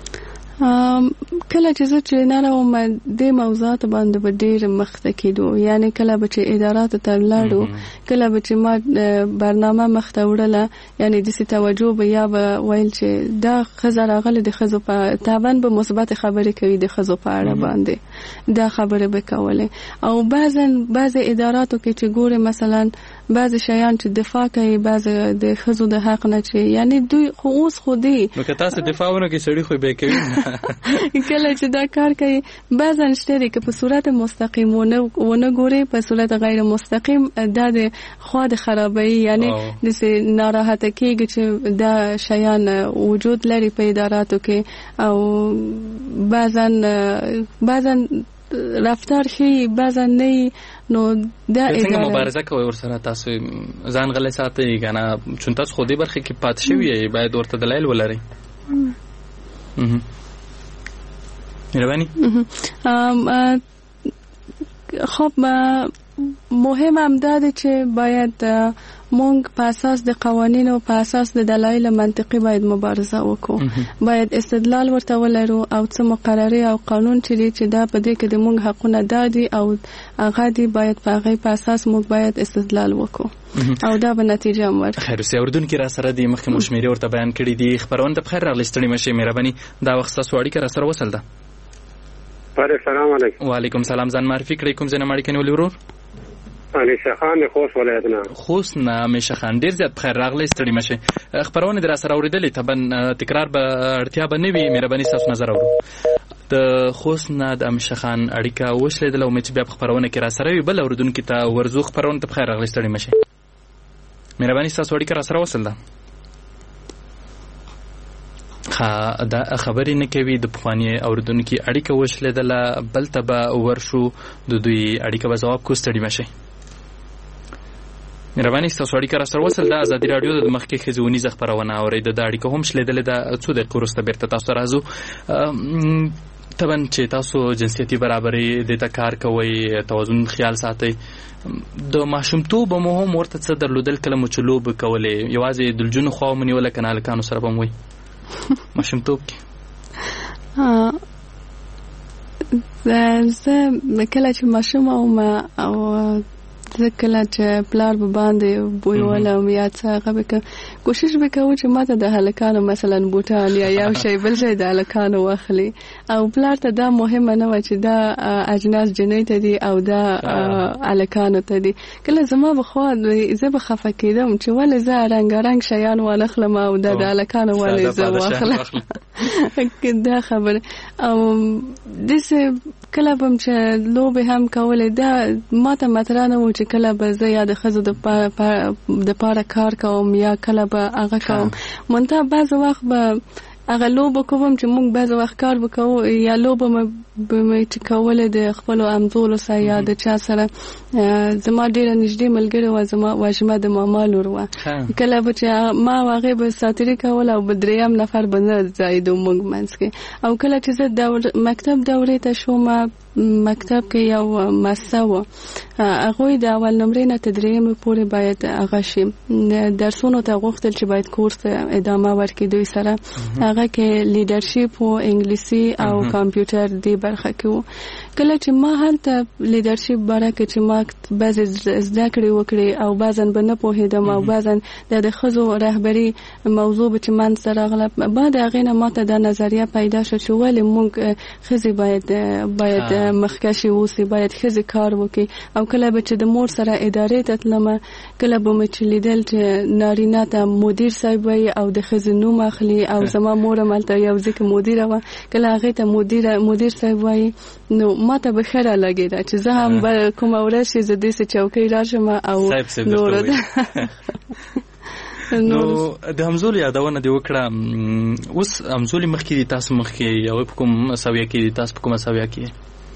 کله چې زه ټرینر وم دې موضوعاتو باندې به ډېر مخته کېدو. یعنې کله به چې اداراتو ته ولاړو، کله به چې ما برنامه مخته وړله، یعنې داسې توجه به یا به ویل چې دا ښځه راغلې د ښځو په طبعا به مثبت خبرې کوي د ښځو په اړه باندې دا خبرې به کولې. او بعضا بعضې اداراتو کې چې ګورې مثلا بعضې شیان چې دفاع کوي بعضې د ښځو د حق نه، چې یعنې دوی خو اوس خو دی نو که تاسو دفاع ونه کوئ سړي خو به یې کوي. کله چې دا کار کوي بعضا شته دی که په صورت مستقیم ونه ګوري، په صورت غیر مستقیم دا د خوا د خرابوي، یعنی داسې ناراحته کېږي چې دا شیان وجود لري په اداراتو کې. او بعضا بعضا رفتار ښي بعضا نه، نو دا څنګه مبارزه کوي ورسره؟ تاسو ځان غلی ساتئ که نه؟ چون تاسو خو دې برخې کې پاتې شوي یې، باید ورته دلایل ولرئ. مهرباني. خب مهم هم دا دی چې باید مونږ په اساس د قوانینو په اساس د دلایل منطقي باید مبارزه وکړو، باید استدلال ورته ولرو او څه مقرري او قانون چې دی چې دا په دې کې د مونږ حقونه دادي او هغه دی باید په هغه په اساس مونږ باید استدلال وکړو او دا به نتیجه هم ورکړي. خیر اوسې اردوونکي را سره د مخکې مو شمېرې ورته بیان کړي دي. خپرونه ته بخیر راغلی، ستړي مه شئ، مهرباني دا وخت ستاسو اړیکه را سره وصل ده. السلام علیکم. وعلیکم سلام. ځان معرفي کړئ، کوم ځای نه اړیکه نیولې ورور؟ انیشه خان خوست ولایت نه. خوست نه انیشه خان، ډېر زیات بخیر راغلی، ستړي مه شئ. خپرونه دې را سره اورېدلې، طبعا تکرار به اړتیا به نه وي، مهرباني ستاسو نظر اورو. د خوست نه د انیشه خان اړیکه وشلېدله، امید چې بیا په خپرونه کې را سره وي. بل اورېدونکي ته ورځو، خپرونه ته بخیر راغلی، ستړي مه شئ، مهرباني ستاسو اړیکه را سره وصل ده. ښه، دا خبرې نه کوي، د پخواني اورېدونکي اړیکه وشلېدله، بل ته به ورشو، د دوی اړیکه به ځواب کو، ستړي مه شئ. مهرباني ستاسو اړیکه را سره وصل ده. ازادي راډیو د مخکې ښځې ونیزه خپرونه اورېده، دا اړیکه هم شلېدلې ده. څو دقیقې وروسته بېرته تاسو ته راځو. طبعا چې تاسو جنسیتي برابرۍ دې ته کار کوئ، توازن خیال ساتئ، د ماشومتوب مو هم ورته څه درلودل کله مو چې لوبې کولې؟ یوازې د نجونو خوا مو نیوله که نه هلکانو سره به مو وی ماشومتوب کې؟ زه کله چې ماشوم وم او زه کله چې پلار به باندې بویولم یا څه هغه به کوشش به کوو چې ماته د هلکانو مثلا بوټان یا یو شی بل شی د هلکانو واخلي، او پلار ته دا مهمه نه وه چې دا اجناس جنۍ ته دي او دا هلکانو ته دي. کله زما به خوا زه به خفه کېدم چې ولې زه رنګارنګ شیان وانخلم او دا د هلکانو ولې زه واخلم. دا خبره. او داسې کله به م چې لوبې هم کولې، دا ماته مطرح نه و چې کله به زه یا د ښځو د پاره کار کوم یا کله به هغه کوم. منتها بعض وخت به هغه لوبه کوم چې موږ بعض وخت کار وکړو یا لوبه به مې چې کولې د خپلو همزولو سره یا د چا سره. زما ډېره نږدې ملګرې وه، زما واژمه د ماما لور وه. کله به چې ما او هغې به ساتري کول او به درېیم نفر به نه ځایېدو موږ منځ کې. او کله چې زه مکتب دورې ته شوم، مکتب کې یو مؤسسه وه، هغوی د اول نمرې نه تر درېیمې پورې باید هغه شي، درسونو ته غوښتل چې باید کورس ادامه ورکړي دوی سره. هغه کې لیډرشپ و، انګلیسي او کمپیوټر دې برخه کې و. کله چې ما هلته لیډرشپ باره کې چې ما بعضې زده کړې وکړې او بعضاً به نه پوهېدم او بعضاً د ښځو رهبري موضوع به چې منځ ته راغله، بعد هغې نه ما ته دا نظریه پیدا شو چې ولې موږ ښځې باید باید مخکشي اوسي، باید ښځې کار وکړي. او کله به چې د مور سره ادارې ته تلمه، کله به مې چې لیدل چې نارینه ته مدیر صاحب وایي او د ښځې نوم اخلي، او زما مور هم هلته یو ځای کې مدیره وه، کله هغې ته مدیر مدیر صاحب وایي، نو ما ته به ښه رالګېده چې زه هم به کومه ورځ چې زه داسې چوکۍ راشم او نورو ده. نو د همزولو یادونه دې وکړه، اوس همزولي مخکې دي، تاسو مخکې هغوی په کوم سویه کې دي، تاسو په کومه سویه کې؟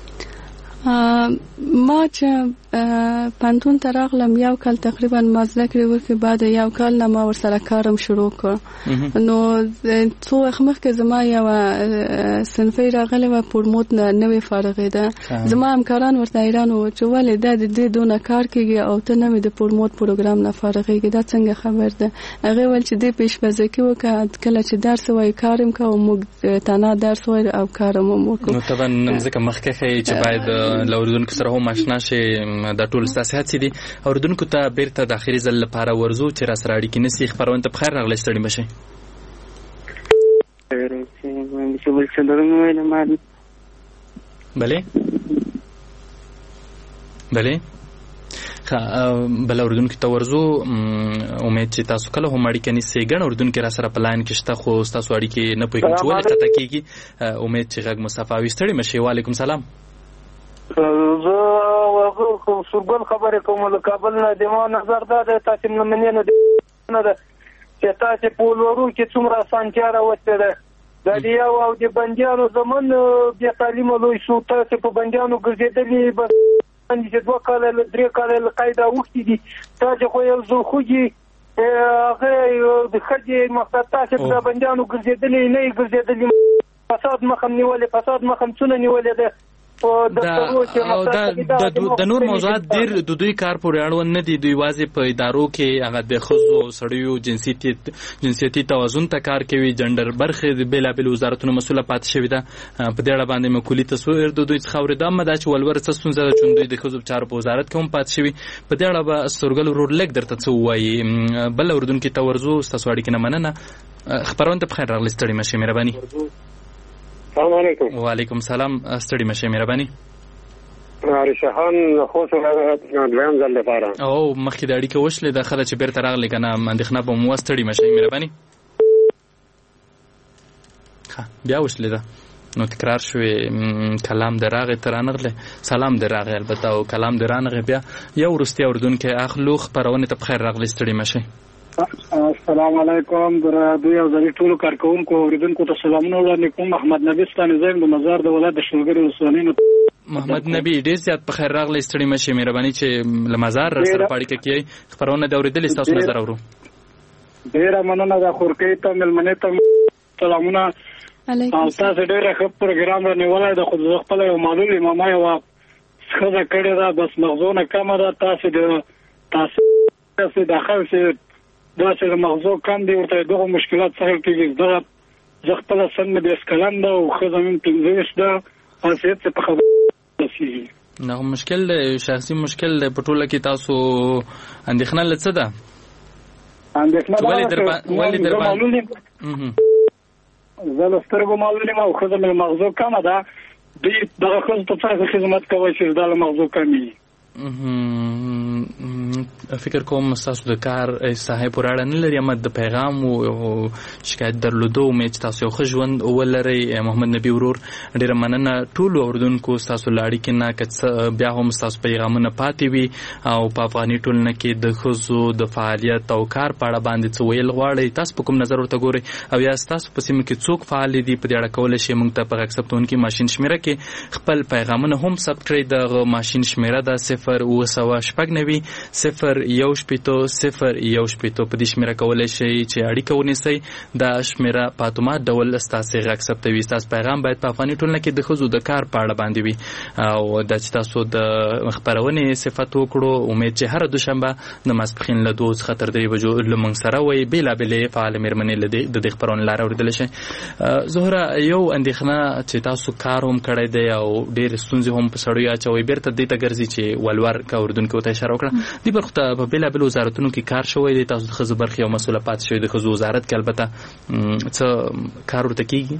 ما چې پانتون ته راغلم یو کال تقریبا ما زده کړې وکړې، بعد یو کال نه ما ورسره کارم شروع کړ. نو څو وخت مخکې زما یوه صنفۍ راغلې وه، پورموت نه نوې فارغېده. زما همکاران ورته حیران وو چې ولې دا د دې دونه کار کېږي او ته نوې د پورموت پروګرام نه فارغېږي، دا څنګه خبر ده؟ هغې ویل چې دې پیشبازکي وکړه، کله چې درس وایي کار هم کوو، موږ تنها درس وایو او کار هم وکړو. نو طبعا ځکه مخکې ښایي چې باید له اورېدونکو سره هم اشنا شي، دا ټول ستاسې هڅې دي. اورېدونکو ته بیرته د اخري ځل لپاره ورځو چې را سره اړیکې نیسي. خپرونه ته بخیر راغلی، ستړي مه شئ. بلې بلې بل اورېدونکو ته ورځو. امید چې تاسو کله هم اړیکه نیسئ. ګڼ اورېدونکي را سره په لاین کې شته، خو ستاسو اړیکې نه پوهېږم چې ولې قطع کېږي. امید چې غږ مصطفی وي. ستړي مه شئ. وعلیکم سلام. زه سورګل خبرې کوم له کابل نه. د ما نظر دا دی تاسې مننې نه ده چې تاسې په ولورو کې څومره اسانتیا راوستې ده. دا د یو او د بندیانو زمن بې تعلیمه لوی شو، تاسې په بندیانو ګرځېدلي بس چې دوه کاله درې کاله له قیده اوښتي دي. تاسې خو یو زوخوږي هغه د ښځې مقصد تاسې په بندیانو ګرځېدلي نه یې ګرځېدلي، فساد مخم نیولې، فساد مخم څونه نیولې ده. د نور موضوعات ډیر د دوی کار پورې اړوند نه دي. دوی واځي په ادارو کې هغه د ښځو سړیو جنسیتي جنسیتي توازن ته کار کوي. جندر برخه د بیلابل وزارتونو مسوله پاتې شوې ده. په دې اړه باندې مکولي تصویر د دوی څخه اورېدم دا چې ولور څه ستونزه ده چې دوی د ښځو چارو په وزارت کې هم پاتې شوي. په دې اړه به سترګل ورور لګ درته څه وایي. بل اردوونکي ته ورځو. ستاسو اړیکې نه مننه. خبرونه ته بخیر راغلی. ستړي مشئ مهرباني. السلام علیکم. وعلیکم سلام. ستړي مشئ مهرباني. ارشحان خو سره دویم ځل لپاره او مخکې د اړیکې وشلې د خله چې بیرته راغلی کنه اندېښنه به مو ستړي مشئ مهرباني. ها بیا وشلې ده نو تکرار شوې. کلام د راغې تر انغله سلام د راغې البته او کلام د رانغه بیا یو ورستي اردوونکي اخلو خبرونه ته بخیر راغلی. ستړي مشئ. السلام علیکم. در دوی او زری ټولو کارکونکو اوریدونکو ته سلامونه وړاندې کوم. محمد نبی ستانه زیم د مزار د ولایت د شلګری وسونینو. محمد نبی ډیر زیات په خیر راغلی. ستړي مشئ مهرباني چې لمزار سره پاړی کې خبرونه د اوریدل تاسو نظر اورو. ډیر مننه د خورکې ته ملمنه ته سلامونه. علیکم. او تاسو ډیر ښه پروګرام رانیولای د خود خپل یو معلومه امامه یو څخه کړی دا بس مغزونه کم ده. تاسو د تاسو تاسو داخل سي دا چې مغزو کم دی ورته دغه مشکلات سره کېږي. دا ځخپل سن مې د اسکلان ده او خزمن پنځه ده اساس په خبره نشي. نو مشکل شخصي مشکل په ټوله کې تاسو اندېښنه لڅه ده؟ اندېښنه ولې در ولې در باندې زه سترګو معلومه او خزمن مغزو کم ده. دې دغه خزم په څیر خدمت کوي چې دا مغزو کمی. فکر کوم تاسو د کار صاحب پراړه نه لري اما د پیغام او شکایت درلودو مې چې تاسو خو ژوند ولري. محمد نبی ورور ډیر مننه. ټول اوردونکو تاسو لاړی کې نه کڅ بیا هم تاسو پیغامونه پاتې وي او په افغاني ټولنه کې د خزو د فعالیت او کار په اړه باندې څه ویل غواړي. تاسو په کوم نظر ورته ګوري او یا تاسو په سیمه کې څوک فعال دي په دې اړه کول شي موږ ته په اکسپټون کې ماشين شمیره کې خپل پیغامونه هم سب کړی. د ماشين شمیره د صفر او سوا شپږ نوي صفر یو شپېتو صفر یو شپېتو په دې شمیره کولای شي چې اړیکه ونیسئ. دا شمیره په اتومات ډول ستاسو غاکسپټوي. تاسو پیغام باید په افغاني ټولنه کې د خزو د کار په اړه باندې وي او د تاسو د خبرونه صفات وکړو. امید چې هر دوشنبه د ماسپخین له دوه څخه تر درې بجو لمن سره وي بیلابل فعال مېرمنې له د خبرونه لار اوریدل شي. زهره یو اندېښنه چې تاسو کار هم کړی دی او ډېر ستونزې هم په سړیو اچوي بیرته دې ته ګرځي چې ولور کا اردوونکو ته اشاره وکړه. دې برخه په بیلابل وزارتونو کې کار شوی دی. تاسو د خزو برخه او مسوله پات شوی د خزو وزارت کې البته څه کار ورته کیږي؟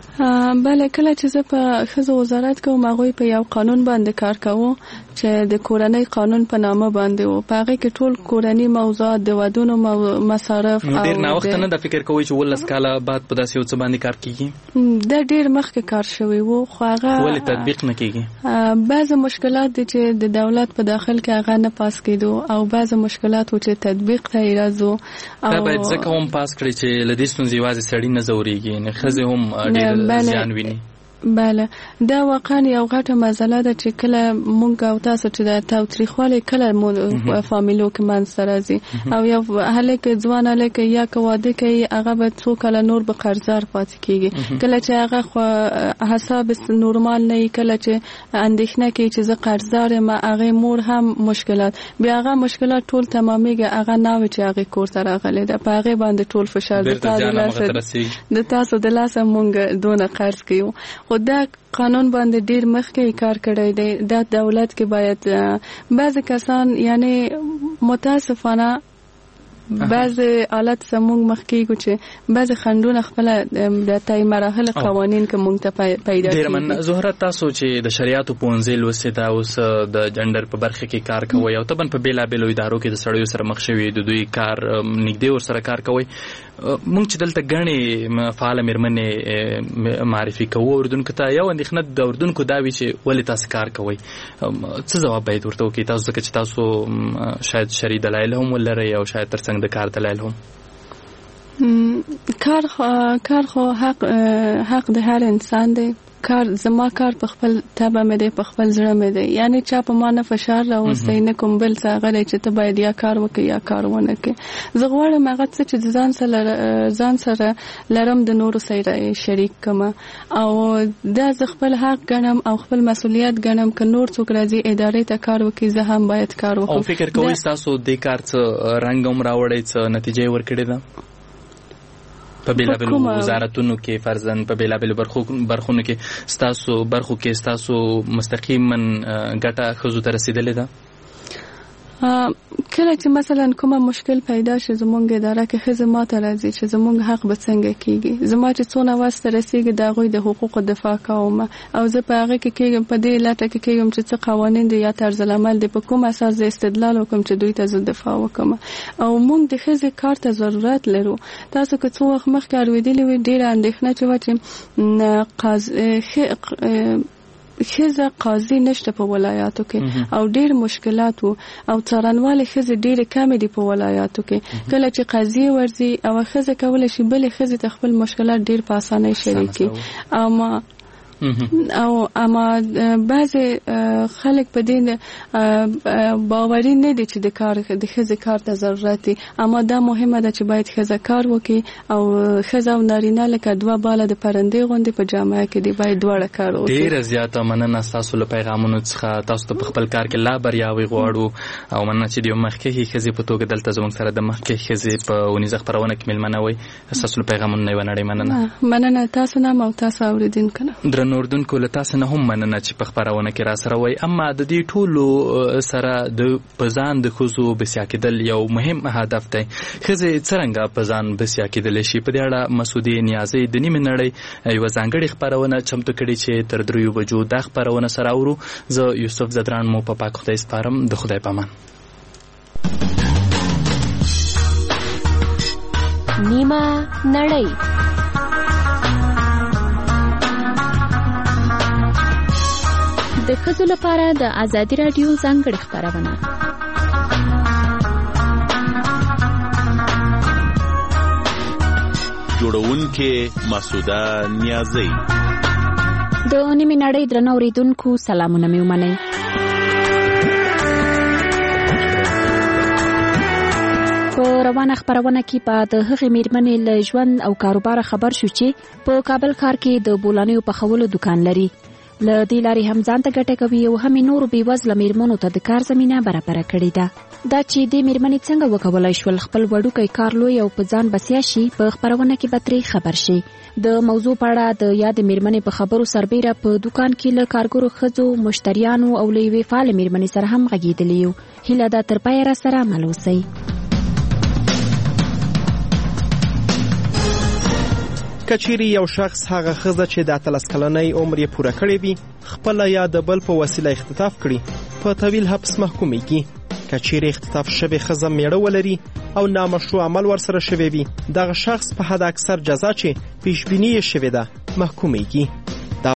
بله کله چې زه په ښځو وزارت کې وم هغوی په یو قانون باندې کار کوو چې د کورنۍ قانون په نامه باندې و. په هغې کې ټول کورني موضوعات د ودونو مصارف او ډېر ناوخته نه د فکر کوئ چې ولس کاله بعد په داسې یو څه باندې کار کیږي؟ دا ډېر مخکې کار شوی و خو هغه ولې تطبیق نه کیږي؟ بعضې مشکلات دي چې د دولت په داخل کې هغه نه پاس کېدو او بعضې مشکلات و چې تطبیق ته یې راځو. دا باید ځکه هم پاس کړي چې له دې ستونزې یوازې سړي نه ځورېږي نه ښځې هم ډېر زیان ویني. بله دا واقعا یو غټه مسله ده چې کله مونږ او تاسو چې د تاوتریخوالي کله فامیلو کې منځته راځي او یو هلک ځوان هلک یا که واده کوي هغه به څو کله نور به قرضدار پاتې کېږي. کله چې هغه حساب نورمال نه وي کله چې اندېښنه کوي چې زه قرضدار یم هغې مور هم مشکلات بیا هغه مشکلات ټول تمامېږي هغه نه وي چې هغې کور ته راغلی ده په هغې باندې ټول فشار د تاسو د لاسه مونږ دونه قرض کوو. خو دا قانون باندې ډیر مخکې کار کړی دی. دا دولت کې باید بعض کسان یعنی متاسفانه بعض حالت سمونږ مخکېږو چې بعض خندونه خپل د تای مراحل قوانین کې مونږ ته پیدا کیږي. ډیر من زهره تاسو چې د شریعتو پونځل وسیدا اوس د جندر په برخه کې کار کوي او تبن په بیلابل ادارو کې د سړیو سره مخ شوي د دوی کار نږدې ور سره کار کوي. مونږ چې دلته غني فعال مېرمنې معرفي کوو اردوونکو ته یو اندېښنه د اردوونکو دا وی چې ولې تاسو کار کوي څه ځواب باید ورته وکړي تاسو ځکه چې تاسو شاید شری دلایل هم ولرئ او شاید ترڅنګ د کار دلایل هم کار خو کار خو حق حق د هر انسان دی کار زما کار په خپل تابع مې دی، په خپل زړه مې دی. یعنی چا په ما نه فشار راوستی نه کوم بل څه هغه دی چې ته باید یا کار وکړې یا کار ونه کړې. زه غواړم هغه څه چې ځان سره ځان سره لرم د نورو سره شریک کړم او دا زه خپل حق ګڼم او خپل مسؤلیت ګڼم که نور څوک راځي ادارې ته کار وکړي زه هم باید کار وکړم. او فکر کوئ ستاسو دې کار څه رنګ هم راوړی، څه نتیجه یې ورکړې ده په بیلابیلو وزارتونو کې، فرضاً په بیلابیلو برخونو کې ستاسو برخو کې ستاسو مستقیما ګټه ښځو ته رسېدلې ده؟ کله چې مثلا کومه مشکل پیدا شي زمونږ اداره کې ښځې ماته راځي چې زمونږ حق به څنګه کېږي، زما چې څونه وسته رسېږي د هغوی د حقوقو دفاع کوم او زه په هغه کې کېږم، په دې لټه کې کېږم چې څه قوانین دي یا طرز العمل دی، په کوم اساس زه استدلال وکړم چې دوی ته زه دفاع وکړم. او موږ د ښځې کار ته ضرورت لرو. تاسو که څو وخت مخکې اورېدلي وي ډېره اندېښنه چې وه چې ښځه قاضي نشته په ولایاتو کې او ډېر مشکلات وو او څارنوالې ښځې ډېرې کمې دي په ولایاتو کې. کله چې قاضي ورځي او ښځه کولی شي بلې ښځې ته خپل مشکلات ډېر په اسانۍ شریکي. اما او اما بعضې خلک په دې باوري نه دي چې د کار د ښځې کار ته ضرورت دی. اما دا مهمه ده چې باید ښځه کار وکړي او ښځه او نارینه لکه دوه باله د پرندې غوندې په جامعه کې دی باید دواړه کار وکړي. ډېره زیاته مننه ستاسو له پیغامونو څخه. تاسو ته په خپل کار کې لا بریاوې غواړو او مننه چې د یو مخکښې ښځې په توګه دلته زموږ سره د مخکښې ښځې په اونیزه خپرونه کې میلمنه وئ. ستاسو له پیغامونو نه یوه نړۍ مننه. مننه تاسو نه او تاسو اورېدونکو نه. درنو اردوونکو له تاسو نه هم مننه چې په خپرونه کې را سره وئ. اما د دې ټولو سره د په ځان د ښځو بسیا کېدل یو مهم هدف دی. ښځې څرنګه په ځان بسیا کېدلی شي؟ په دې اړه مسعودې نیازۍ د نیمې نړۍ یوه ځانګړې خپرونه چمتو کړې چې تر دریو بجو دا خپرونه سره اورو. زه یوسف زدران مو په پاک خدای سپارم. د خدای په امان. نیمه نړۍ د ښځو لپاره د ازادي راډیو ځانګړې خپرونه. جوړونکې مسعوده نیازۍ. د نیمې نړۍ درنو اورېدونکو سلامونه مې ومنئ. په روانه خپرونه کې په د هغې میرمنې له ژوند او کاروبار خبر شو چې په کابل ښار کې د بولانیو پخولو دکان لري. له دې لارې هم ځان ته ګټه کوي او هم نورو بېوزله میرمنو ته د کار زمینه برابره کړې ده. دا چې دې میرمنې څنګه وکولای شول خپل وړوکی کار لوی او په ځان بسیا شي په خپرونه کې به ترې خبر شي. د موضوع په اړه د یاد میرمنې په خبرو سربیره په دکان کې له کارګرو ښځو مشتریانو او له یوې فعالې میرمنې سره هم غږېدلي یو. هیله ده تر پایه را سره عمل اوسئ. کچېرې یو شخص هغه ښځه چې د اتلس کلنۍ عمر یې پوره کړی وي خپله یا د بل په وسیله اختطاف کړي په طویل حبس محکومیږي. کچېرې اختطاف شوې ښځه میړه ولري او نامشروع عمل ورسره شوی وي دغه شخص په حد اکثر جزا چې پیشبیني یې شوې ده محکومیږي.